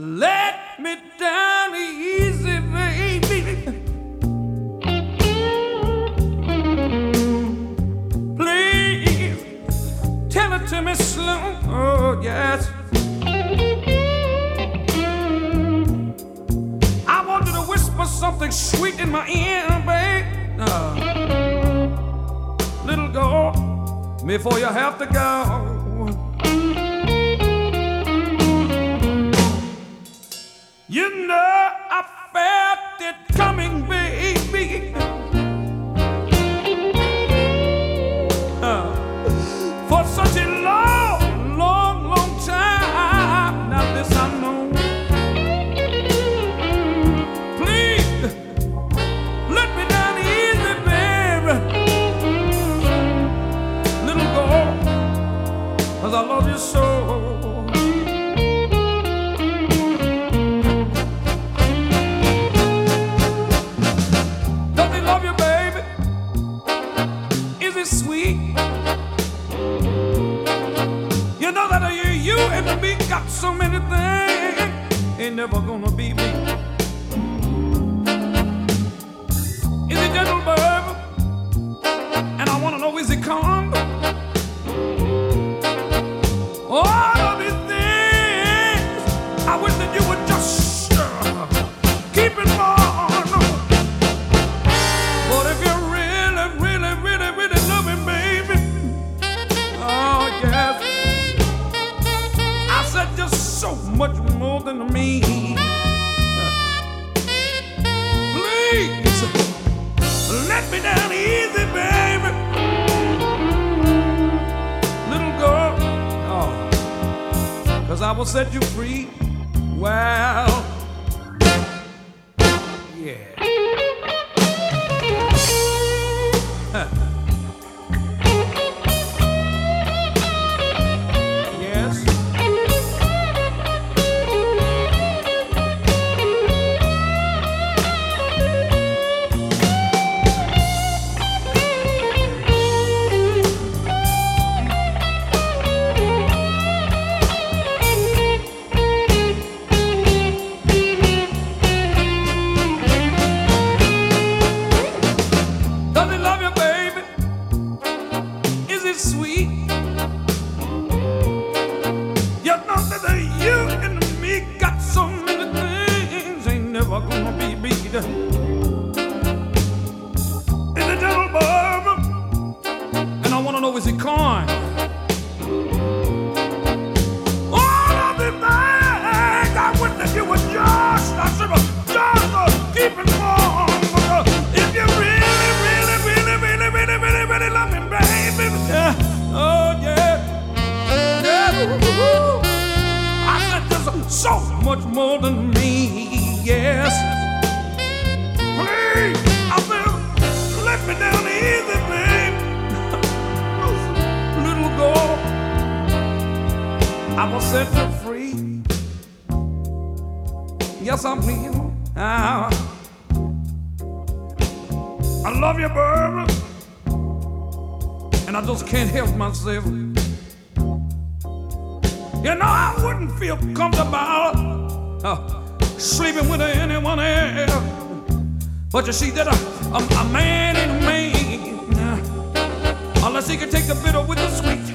Let me down easy, baby. Please tell it to me slow. Oh, yes. I want you to whisper something sweet in my ear, babe. Little girl, before you have to go. You know I felt it coming, baby. For such a long, long, long time. Now this I know. Please, let me down easy, baby. Little girl, 'cause I love you so. Sweet, you know that you and me got so many things, ain't never gonna be me. Is it gentle, baby? And I wanna know, is it calm? All of these things, I wish that you would just keep in mind. But if you're so much more than me. Please let me down easy, baby. Little girl, oh, 'cause I will set you free. Well, yeah. Sweet, you know that you and me got so many things, ain't never gonna be beat. Is it gentle, baby? And I wanna know, is it kind? All of the things I wish that you would just keep it warm. If you really love me, baby. Oh yeah, yeah. I said there's so much more than me. Yes, please, I said let me down easy, babe. Little girl, I will set you free. Yes, I will. I love you, baby. And I just can't help myself. You know, I wouldn't feel comfortable sleeping with anyone else. But you see that a man ain't a man unless he can take the bitter with the sweet.